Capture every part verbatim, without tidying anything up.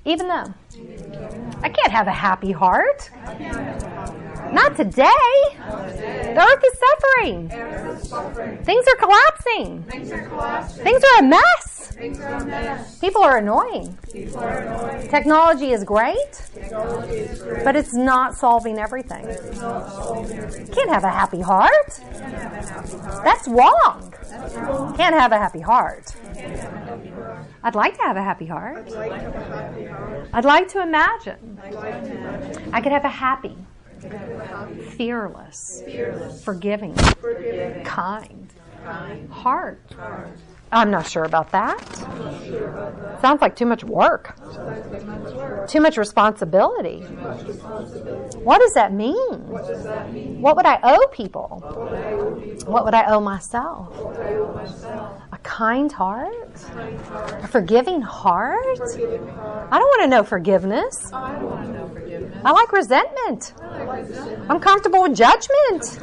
Even though. I can't have a happy heart. Not today. The earth is suffering. Things are collapsing. Things are a mess. People are annoying. Technology is great, but it's not solving everything. You can't have a happy heart. That's wrong. Can't have a happy heart. I'd like to have a happy heart. I'd like to imagine I could have a happy, fearless, forgiving, kind heart. I'm not sure about that. Sounds like too much work. Too much responsibility. What does that mean? What would I owe people? What would I owe myself? A kind heart? A forgiving heart? I don't want to know forgiveness. I like resentment. I'm comfortable with judgment.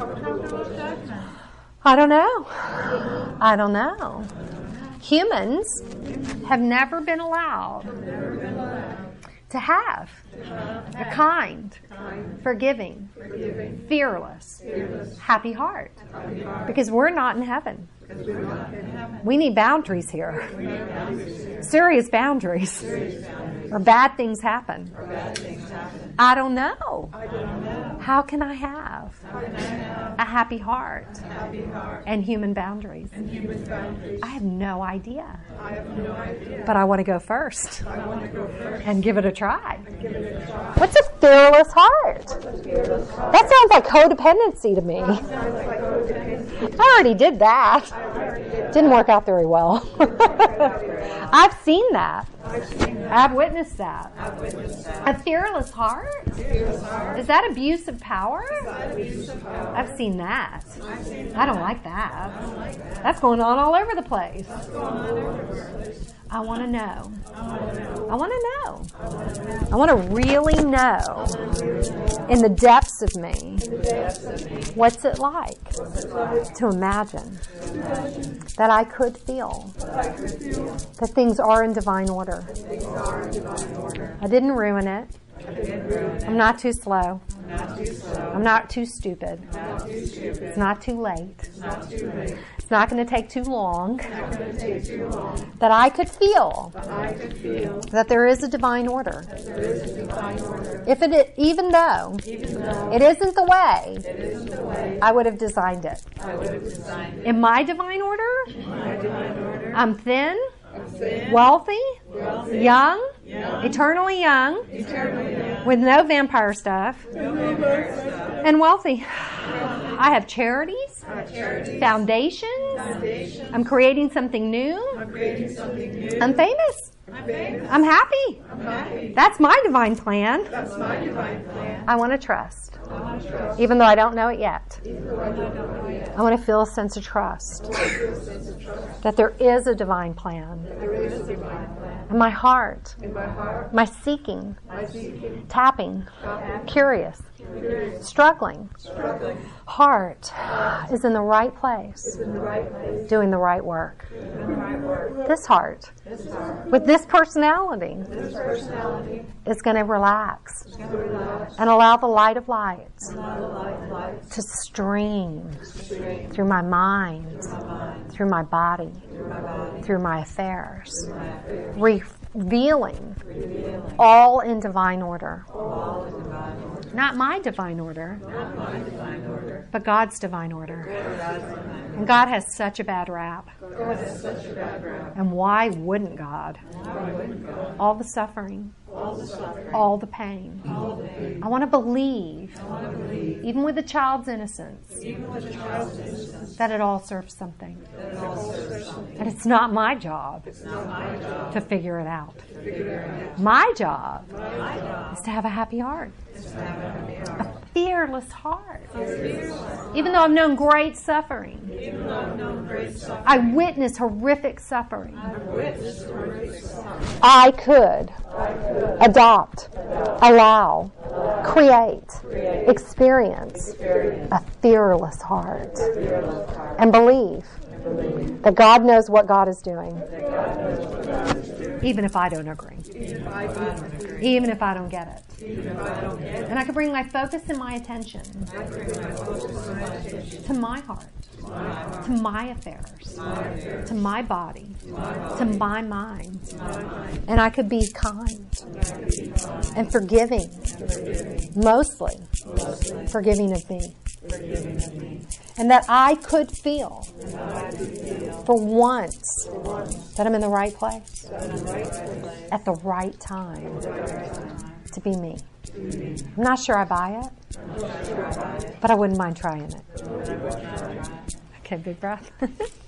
I don't know. I don't know. Humans have never been allowed to have a kind, forgiving, fearless, happy heart. Because we're not in heaven. We need boundaries here. Serious boundaries. Or bad things happen. I don't know. How can I have a happy heart and human boundaries? I have no idea. But I want to go first and give it a try. What's a fearless heart? That sounds like codependency to me. I already did that. Didn't work out very well. I've seen that. I've witnessed that. A fearless heart? Is that abuse of power? I've seen that. I don't like that. That's going on all over the place. I want to know. I want to know. I want to really know in the depths of me what's it like to imagine that I could feel that things are in divine order. I didn't ruin it. I'm not too slow. I'm not too stupid. It's not too late. It's not going to take too long. That I could feel that there is a divine order. If it, even though it isn't the way I would have designed it. In my divine order, I'm thin, wealthy, young, eternally young, with no vampire stuff, and wealthy. I have charities, foundations. I'm creating something new. I'm famous. I'm happy. That's my divine plan. I want to trust. Even though I don't know it yet. I want to feel a sense of trust. That there is a divine plan. In my heart. My seeking. Tapping. Curious. Struggling. Heart is in the right place. Doing the right work. This heart. With this personality. Is going to relax. And allow the light of light to stream through my mind, through my body, through my affairs, revealing all in divine order. Not my divine order, but God's divine order. And God has such a bad rap. And why wouldn't God? All the suffering. All the pain. I want to believe, even with a child's innocence, that it all serves something. And it's not my job to figure it out. My job is to have a happy heart. A fearless heart. Even though I've known great suffering. I witnessed horrific suffering. I could adopt, allow, create, experience a fearless heart and believe that God knows what God is doing. Even if I don't agree. Even if I don't get it. And I could bring my focus and my attention to my heart, to my affairs, to my body, to my mind. And I could be kind and forgiving, mostly forgiving of me. And that I could feel for once that I'm in the right place at the right time to be me. I'm not sure I buy it, but I wouldn't mind trying it. Okay, big breath.